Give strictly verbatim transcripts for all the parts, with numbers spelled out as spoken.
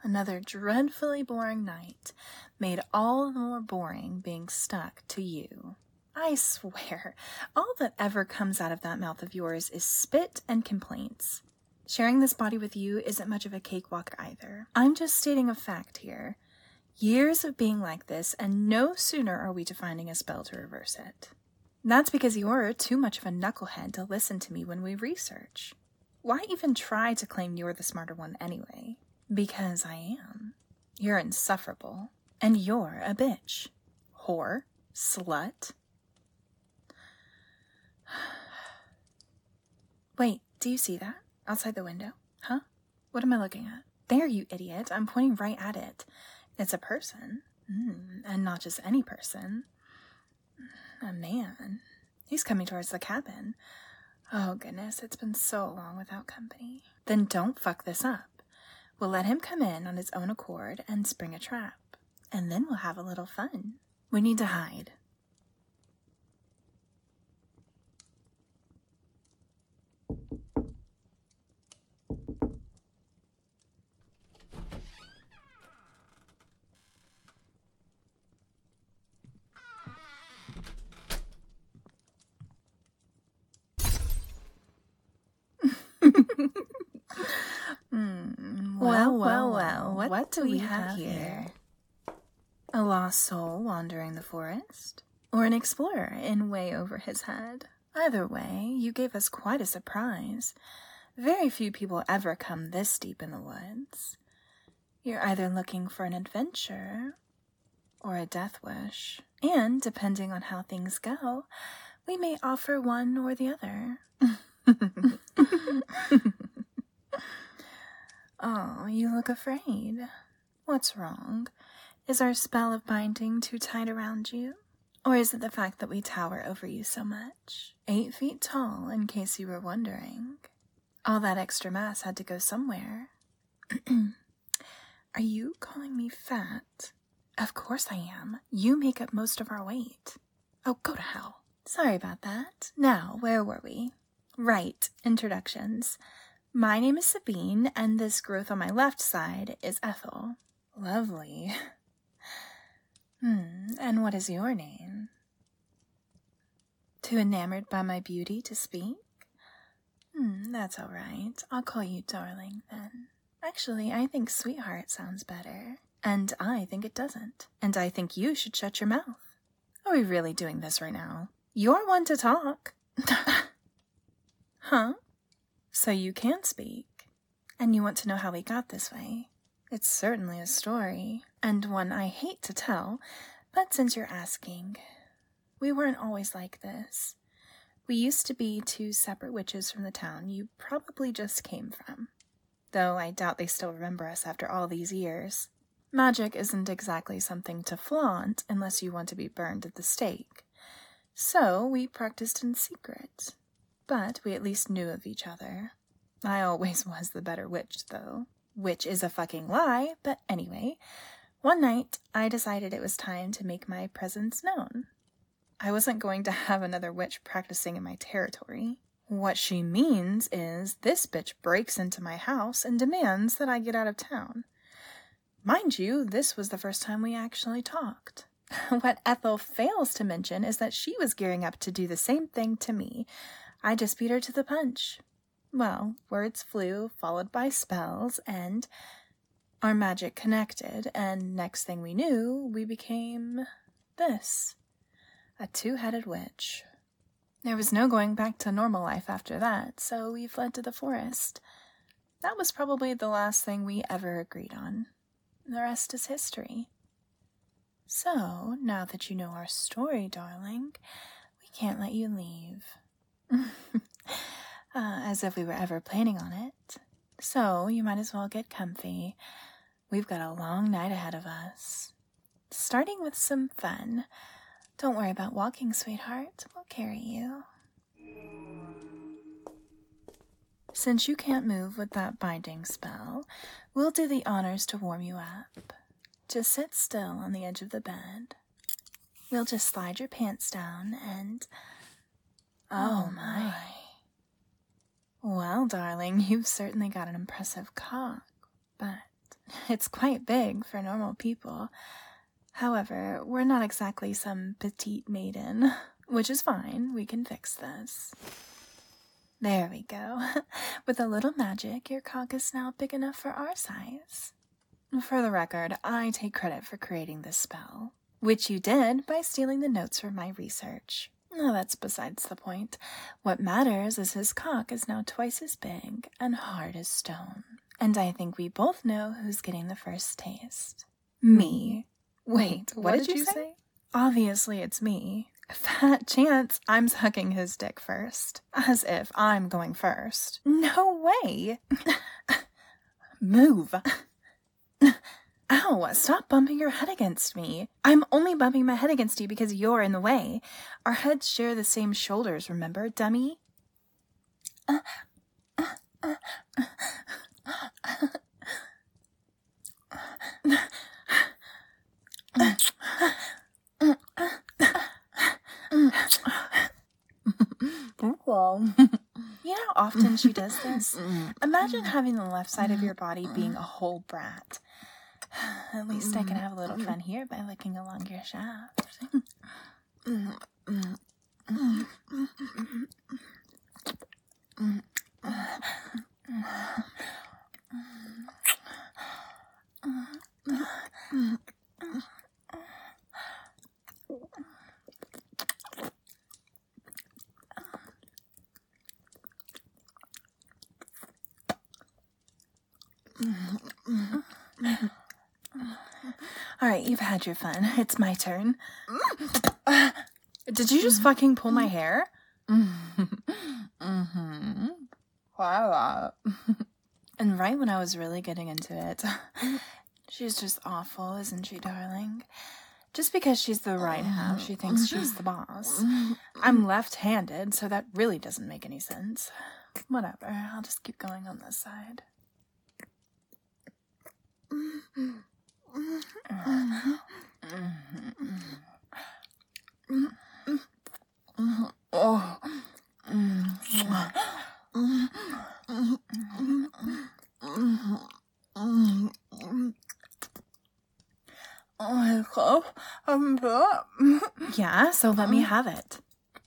Another dreadfully boring night, made all the more boring being stuck to you. I swear, all that ever comes out of that mouth of yours is spit and complaints. Sharing this body with you isn't much of a cakewalk either. I'm just stating a fact here. Years of being like this, and no sooner are we to finding a spell to reverse it. That's because you're too much of a knucklehead to listen to me when we research. Why even try to claim you're the smarter one anyway? Because I am. You're insufferable. And you're a bitch. Whore. Slut. Wait, do you see that? Outside the window? Huh? What am I looking at? There, you idiot. I'm pointing right at it. It's a person. Mm, and not just any person. A man. He's coming towards the cabin. Oh, goodness, it's been so long without company. Then don't fuck this up. We'll let him come in on his own accord and spring a trap. And then we'll have a little fun. We need to hide. mm, well, well, well, what, what do we, we have, have here? here? A lost soul wandering the forest? Or an explorer in way over his head? Either way, you gave us quite a surprise. Very few people ever come this deep in the woods. You're either looking for an adventure or a death wish. And, depending on how things go, we may offer one or the other. Oh, you look afraid. What's wrong? Is our spell of binding too tight around you? Or is it the fact that we tower over you so much? Eight feet tall, in case you were wondering. All that extra mass had to go somewhere. Are you calling me fat? Of course I am. You make up most of our weight. Oh, go to hell. Sorry about that. Now, where were we? Right, introductions. My name is Sabine, and this growth on my left side is Ethel. Lovely. Hmm, and what is your name? Too enamored by my beauty to speak? Hmm, that's all right. I'll call you darling, then. Actually, I think sweetheart sounds better. And I think it doesn't. And I think you should shut your mouth. Are we really doing this right now? You're one to talk. Huh? So you can speak. And you want to know how we got this way. It's certainly a story, and one I hate to tell, but since you're asking, we weren't always like this. We used to be two separate witches from the town you probably just came from, though I doubt they still remember us after all these years. Magic isn't exactly something to flaunt unless you want to be burned at the stake, so we practiced in secret, but we at least knew of each other. I always was the better witch, though. Which is a fucking lie, but anyway, one night I decided it was time to make my presence known. I wasn't going to have another witch practicing in my territory. What she means is this bitch breaks into my house and demands that I get out of town. Mind you, this was the first time we actually talked. What Ethel fails to mention is that she was gearing up to do the same thing to me. I just beat her to the punch. Well, words flew, followed by spells, and our magic connected, and next thing we knew, we became this, a two-headed witch. There was no going back to normal life after that, so we fled to the forest. That was probably the last thing we ever agreed on. The rest is history. So, now that you know our story, darling, we can't let you leave. Uh, as if we were ever planning on it. So, you might as well get comfy. We've got a long night ahead of us. Starting with some fun. Don't worry about walking, sweetheart. We'll carry you. Since you can't move with that binding spell, we'll do the honors to warm you up. Just sit still on the edge of the bed. We'll just slide your pants down and... Oh, my... Well, darling, you've certainly got an impressive cock, but It's quite big for normal people. However, we're not exactly some petite maiden, which is fine. We can fix this. There we go. With a little magic, your cock is now big enough for our size. For the record, I take credit for creating this spell, which you did by stealing the notes from my research. No, that's besides the point. What matters is his cock is now twice as big and hard as stone. And I think we both know who's getting the first taste. Me. Wait, what, what did, did you say? say? Obviously it's me. Fat chance I'm sucking his dick first. As if I'm going first. No way! Move! Ow, stop bumping your head against me. I'm only bumping my head against you because you're in the way. Our heads share the same shoulders, remember, dummy? Uh, uh, uh, Well, you know how often she does this? Imagine having the left side of your body being a whole brat. At least I can have a little fun here by licking along your shaft. Alright, you've had your fun. It's my turn. Uh, did you just fucking pull my hair? Mm-hmm. Wow. And right when I was really getting into it, she's just awful, isn't she, darling? Just because she's the right half, she thinks she's the boss. I'm left-handed, so that really doesn't make any sense. Whatever, I'll just keep going on this side. Oh. I love um, yeah, so let me have it.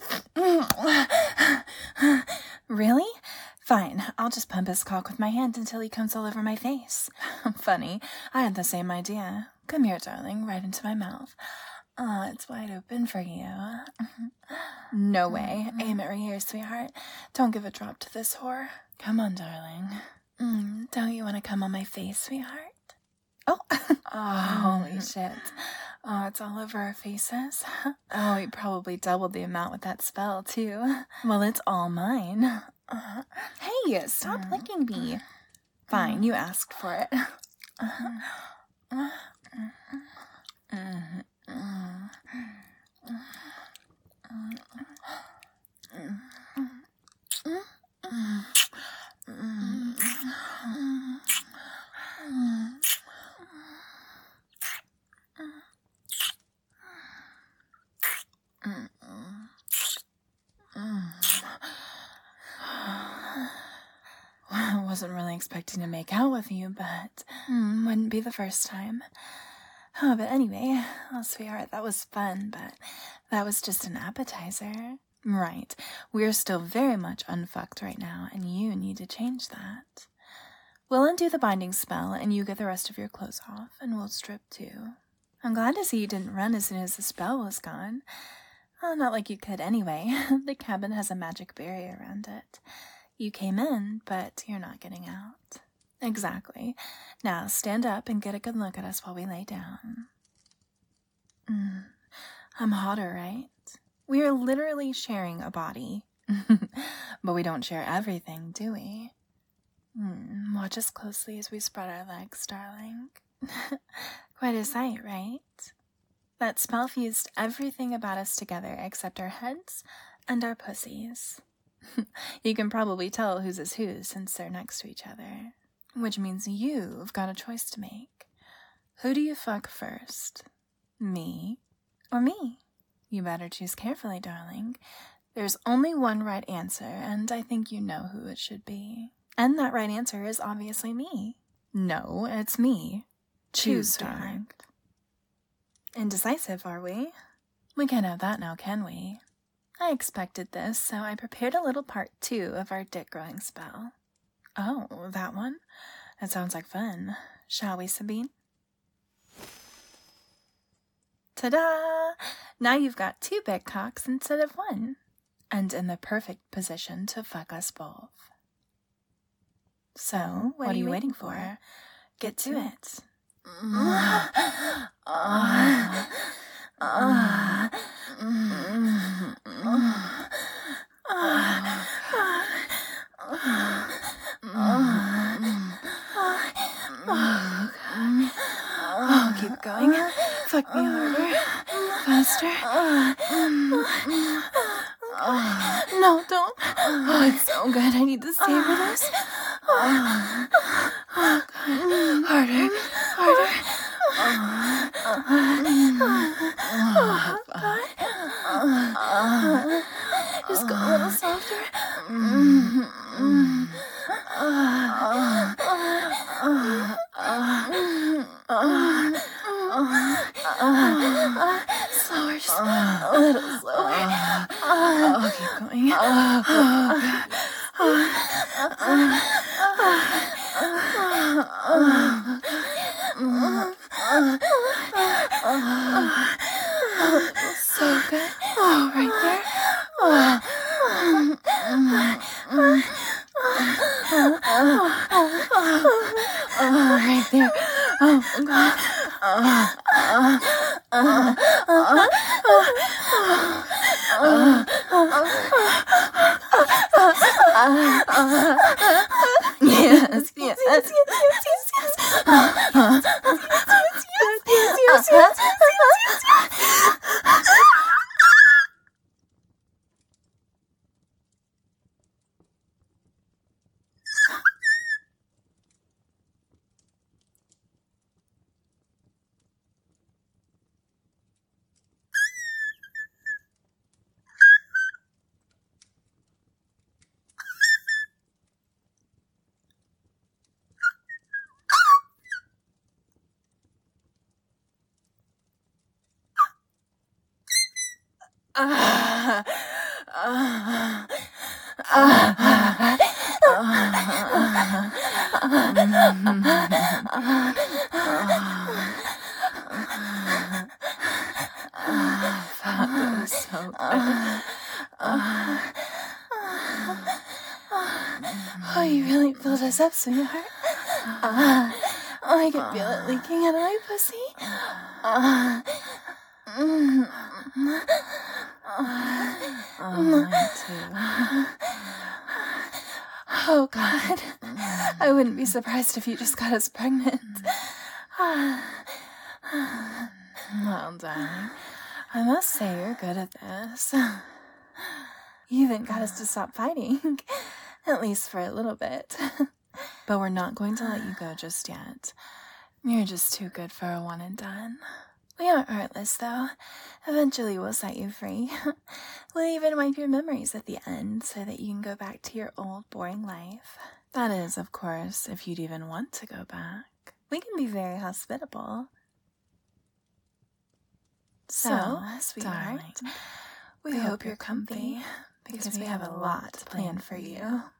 Really? Fine, I'll just pump his cock with my hand until he comes all over my face. Funny, I had the same idea. Come here, darling, right into my mouth. Oh, it's wide open for you. No way. Aim it right here, sweetheart. Don't give a drop to this whore. Come on, darling. Mm, don't you want to come on my face, sweetheart? Oh, oh, holy shit. Oh, it's all over our faces. Oh, you probably doubled the amount with that spell, too. Well, it's all mine. Uh, hey, stop uh, licking me. Fine, you asked for it. Uh, uh, uh, I wasn't really expecting to make out with you, but mm, wouldn't be the first time. Oh, but anyway, oh, sweetheart, that was fun, but that was just an appetizer. Right, we're still very much unfucked right now, and you need to change that. We'll undo the binding spell, and you get the rest of your clothes off, and we'll strip too. I'm glad to see you didn't run as soon as the spell was gone. Oh, not like you could anyway. The cabin has a magic barrier around it. You came in, but you're not getting out. Exactly. Now stand up and get a good look at us while we lay down. Mm, I'm hotter, right? We are literally sharing a body. But we don't share everything, do we? Mm, watch us closely as we spread our legs, darling. Quite a sight, right? That spell fused everything about us together except our heads and our pussies. You can probably tell whose is whose since they're next to each other. Which means you've got a choice to make. Who do you fuck first? Me or me? You better choose carefully, darling. There's only one right answer, and I think you know who it should be. And that right answer is obviously me. No, it's me. Choose, darling. Indecisive, are we? We can't have that now, can we? I expected this, so I prepared a little part two of our dick-growing spell. Oh, that one? That sounds like fun. Shall we, Sabine? Ta-da! Now you've got two big cocks instead of one, and in the perfect position to fuck us both. So, what, what are you waiting for? for? Get to it. Uh, uh, uh, Oh, keep going. Fuck me harder. Faster. No, don't. Oh, it's so good. I need to savor this. Oh, God. Harder. Harder. Oh, God. Just go a little softer. Slower, just a little slower. Oh, keep going. So good. Oh, right there. Oh, oh, right there. Oh, God. Uh, uh, uh, uh, yes, yes, yes, yes, yes, yes, yes, yes, yes, yes, that was so good. Oh, you really filled us up, sweetheart. Uh, oh, I can feel it leaking out of my pussy. Uh, mm, oh, mine too. Oh, God. I wouldn't be surprised if you just got us pregnant. Well, darling, I must say you're good at this. You even got us to stop fighting, at least for a little bit. But we're not going to let you go just yet. You're just too good for a one and done. We aren't heartless, though. Eventually we'll set you free. We'll even wipe your memories at the end so that you can go back to your old, boring life. That is, of course, if you'd even want to go back. We can be very hospitable. So, so sweetheart, darling, we, we hope, hope you're comfy, because we have a lot planned for you.